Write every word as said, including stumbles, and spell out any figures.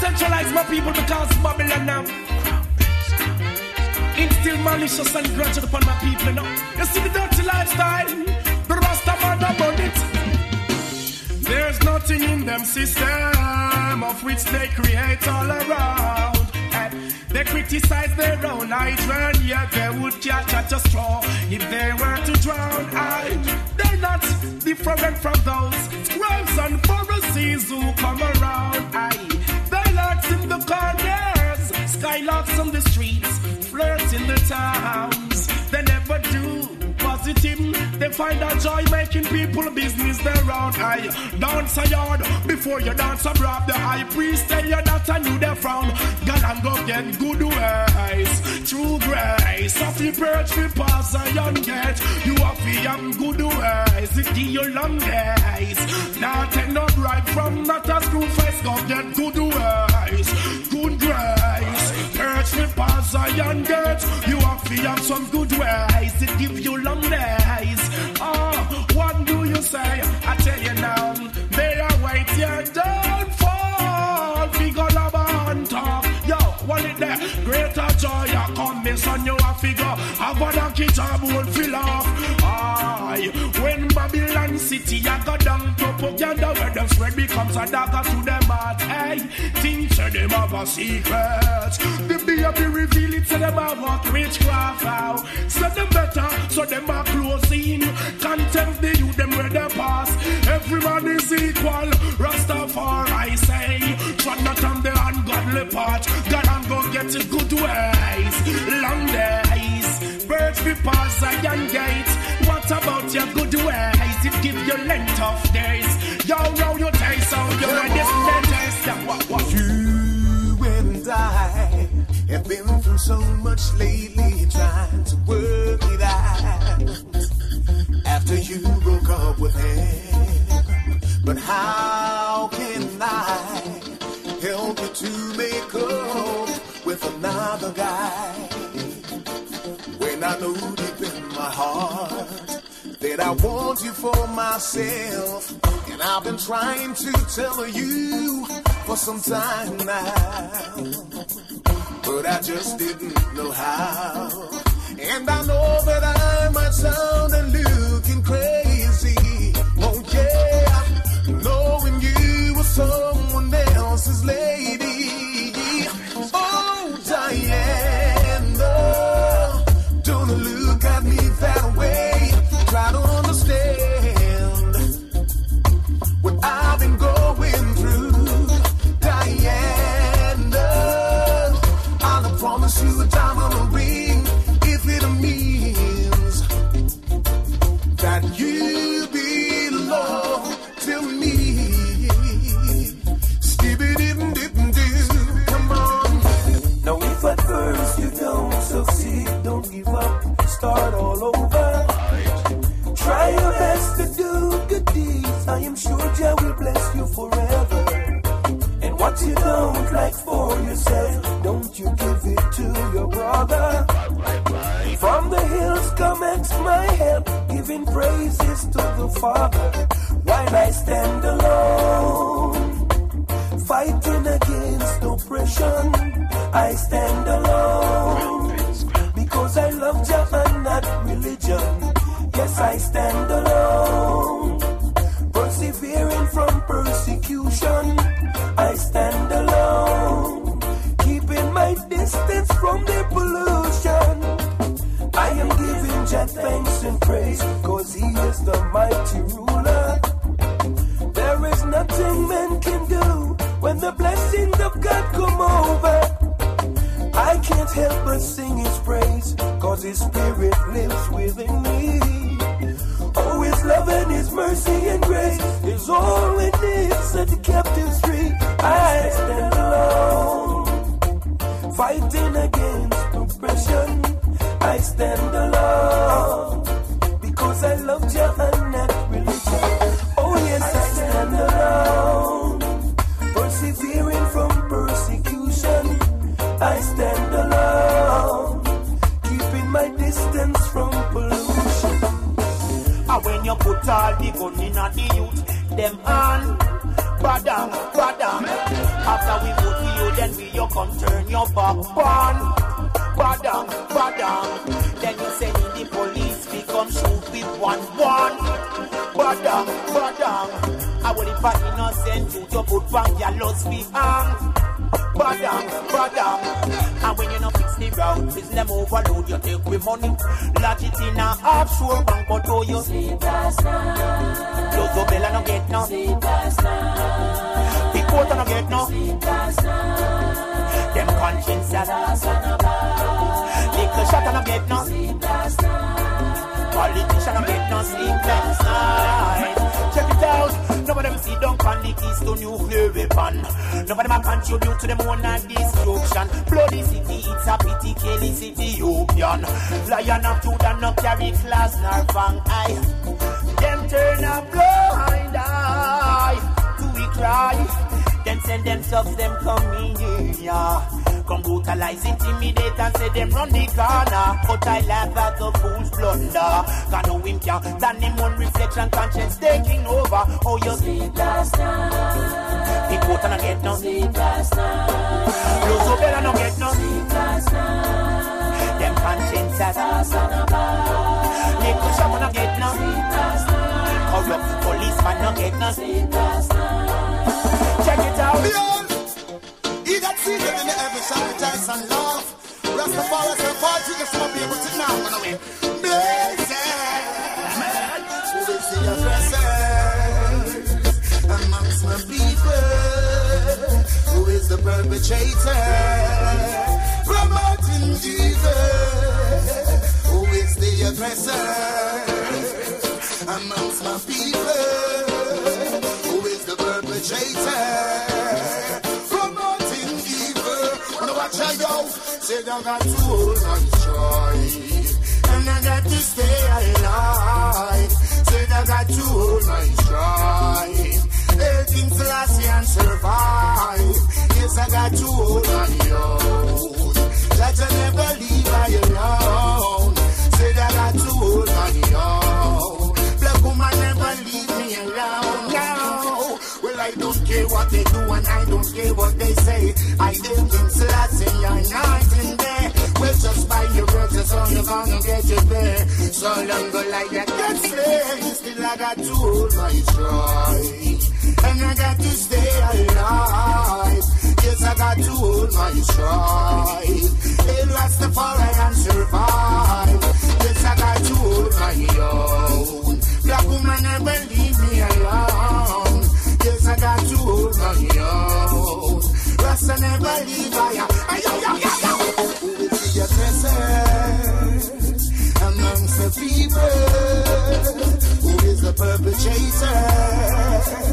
centralize my people because Babylon now instill malicious and grudge upon my people, you know. You see the dirty lifestyle, the Rasta man about it. There's nothing in them system of which they create all around. And they criticize their own children, yeah, they would catch at a straw if they were to drown. And they're not different from those scribes and Pharisees who come around. Aye, they lurks in the corners, skylarks on the streets, flirts in the towns. They never do positive. They find a joy making people business their own. Aye, dance a yard before you dance abroad. The high priest tell you that I knew they frown. God and go get good ways through grace. Of the birch we pass a young gate. You have the young good ways. It give you long days. Now take no bribe from not a screw face. Go get good ways, good grace. Birch we pass a young gate. You have to have some good ways. It give you long days. Oh, what do you say? I tell you now, they are waiting, don't fall. Figure of a talk. Yo, what is there? Greater joy, you come, miss on you a figure. Have a donkey job, won't fill off. Aye, when Babylon City, I go down propaganda, where the spread becomes a dagger to them heart. Hey, things to them have a secret. The baby reveal it to them about witchcraft out. So them better, so them are close in. Contempt the youth, them where they pass. Everyone is equal. Rastafari, I say. Try not on the ungodly part. God and go get it good ways. Long days. Birds be pass a young gate. What about your good ways? It give you length of days. Yo, yo, you taste so you're a distant taste. Yeah, what, what? You and I have been through so much lately, trying to work it out. After you broke up with him, but how can I help you to make up with another guy? When I know deep in my heart that I want you for myself, and I've been trying to tell you for some time now, but I just didn't know how. And I know that I might sound and looking crazy, oh yeah, knowing you were someone else's lady. Oh Diana, don't look at me that way. Try to understand what I've been going through, Diana. I'll promise you a diamond a ring if it means that you belong to me. Skibidi-dip-dip-dip, come on. Now if at first you don't succeed, don't give up, start all over. Try your best to do good deeds. I am sure Jah will bless you forever. And what you don't like for yourself, don't you give it to your brother. From the hills cometh my help, giving praises to the Father. While I stand alone, fighting against oppression, I stand alone, because I love Jah and not religion. Yes, I stand alone, persevering from persecution. I stand alone, keeping my distance from the pollution. I am giving Jah thanks and praise, cause he is the mighty ruler. There is nothing man can do when the blessings of God come over. I can't help but sing his praise, cause his spirit lives within me. Oh, his love and his mercy and grace is all it needs to set the captives free. I stand alone, fighting against oppression. I stand alone, because I love Jah and not religion. Oh yes, I stand alone, persevering from persecution. I stand alone, keeping my distance from pollution. And when you put all the gun in the youth, them on, badang, badang. After we put the you come turn your back on. Badang, badang. Then you send in the police, we come shoot with one, one. Badang, badang. I will if I innocent you to put back your lost we hang. Badang, badang. And when you not fix the route, business overload, you take with money. Lodge it in a offshore bank, but oh you sleep last night. Close the bell and no get no sleep last night. Big coat and no get no sleep last night. Them conscience are last and about. Little shot and no get no sleep last night. Politician and get no sleep last night. Check it out. None of them see down on the keys to nuclear weapon. None of them are contribute to them own and destruction. Bloody city, it's a pity, Kelly city, Ethiopian. Lion of Judah, no carry class, nor fang eye. Them turn a blind eye to we cry. Them send them subs, them come in here. Come brutalize, intimidate and say them run the corner. But I laugh at the fool's blunder. Can no him can stand him one reflection, conscience taking over. Oh, you sleep last night. People don't get no sleep last night. Lose so better no get no sleep last night. Them conscience has us on a bar. Little shop no get no sleep last night. Corrupt policeman no get no sleep last night. Check it out. Beyond. He that sees them in the heaven shall rejoice and laugh. Rastafari say party, you shall be able to now run away. Blessed, who will see your presence amongst my people? Who is the perpetrator? Promoting Jesus. Who is the aggressor amongst my people? Who is the perpetrator? I go, said I got to hold my stride, and I got to stay alive. Said I got to hold my stride, eighteen classy and survive. Yes, I got to hold my own. That I never leave I alone. Said I got to hold my own. Black woman never leave me alone. No. Well, I don't care what they do and I don't care what they say. I live in Selassie, you're not in there. Well, just by your words, that's all you're gonna get it there. So long go like that, get slain. Still I got to hold my stride, and I got to stay alive. Yes, I got to hold my stride. Hail Rastafari and survive. Yes, I got to hold my own. Black woman never leave me alone. Yes, I got to hold my own. Rasta never leave I. Who will be your presence amongst the people? Who is the perpetrator?